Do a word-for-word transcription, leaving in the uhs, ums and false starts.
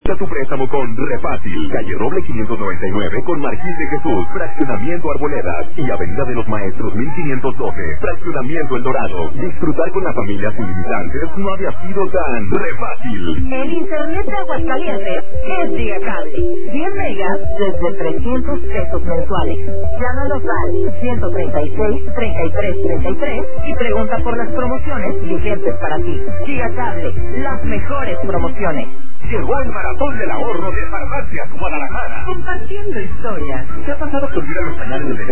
A tu préstamo con Refácil, calle Roble quinientos noventa y nueve con Marqués de Jesús, fraccionamiento Arboledas y Avenida de los Maestros mil quinientos doce, fraccionamiento El Dorado. Disfrutar con la familia sin limitantes no había sido tan Refácil. El internet de Aguascalientes es Gigacable. diez megas desde trescientos pesos mensuales. Llámanos al ciento treinta y seis, treinta y tres, treinta y tres y pregunta por las promociones vigentes para ti. Gigacable, las mejores promociones. Llegó el maratón del ahorro de Farmacias Guadalajara. Compartiendo historias. ¿Te ha pasado que olvidan los pañales del bebé